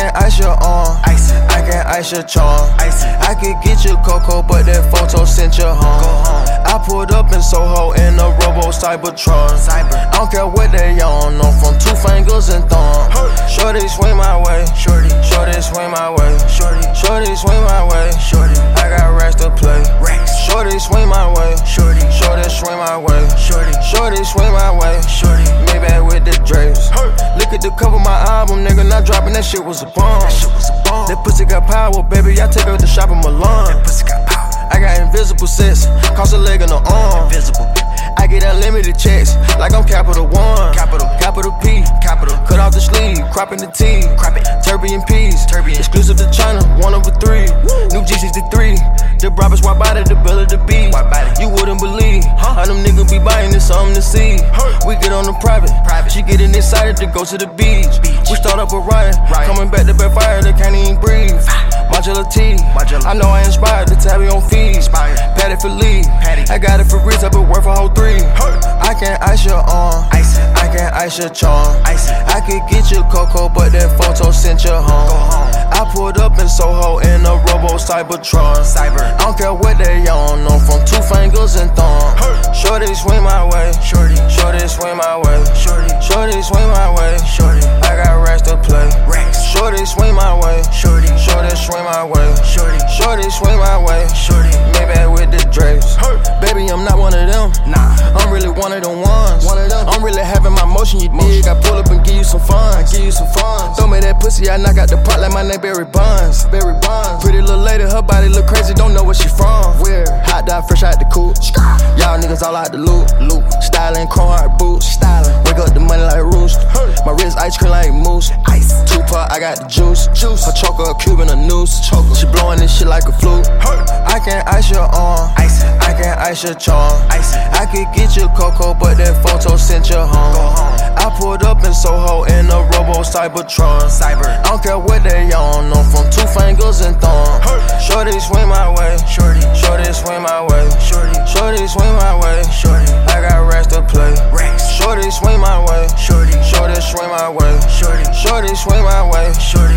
can't ice your arm, I can't ice your charm. I could get you cocoa, but that photo sent you home. I pulled up in Soho in a Robo Cybertron. I don't care what they on, I'm from Two Fingers and Thumb. Shorty swing my way, shorty swing my way, shorty swing my way, I got racks to play. Shorty swing my way, shorty swing my way, shorty swing my way, Maybach with the drapes. Look at the cover of my album, nigga, not dropping, that shit was a bomb. That pussy got power, baby, I take her to shop in Milan. I got invisible sets, cost a leg and an arm. I get unlimited checks, like I'm Capital One. Capital P, cut off the sleeve, cropping the T. Turbine P's, exclusive to China, 1 over 3. New G63, the Roberts wide body, the bill of the B. You wouldn't believe how them niggas be buying this something to see. We get on the private, she getting excited to go to the beach. We start up a riot, coming back to backfire, they can't even breathe. Modular T, I know I inspired the tabby on fees. Patty for Lee, I got it for Ritz, I been worth a whole 3. I can't ice your arm, I can't ice your charm. I could get you cocoa, but that photo sent you home. I pulled up in Soho in a Robo Cybertron. I don't care what they on, I'm from Two Fingers and Thumb. Shorty swing my way, shorty swing my way, shorty swing my way, I got racks to play. Shorty swing my way, shorty swing my way, shorty swing my way, Maybach with the drapes. Baby, I'm not one of them, I'm really one of them ones. I'm really having my motion, you dig. I pull up and give you some fun. Throw me that pussy, I knock out the pot like my name Barry Bonds. Pretty little lady, her body look crazy, don't know where she from. Where? Hot dog fresh out the coop. Y'all niggas all out the loop. Styling, chrome hard boots. Wake up the money like roost. My wrist ice cream like mousse. Tupac, I got the juice. Her choker, a cube and a noose. She blowing this shit like a flute. I can't ice your arm, I can't ice your charm. I could get you cocoa, but that photo sent you home. I pulled up in Soho in a Robo Cybertron. I don't care what they on, I'm from Two Fingers and Thumb. Shorty swing my way, shorty swing my way, shorty swing my way, I got racks to play. Shorty swing my way, shorty swing my way, shorty swing my way,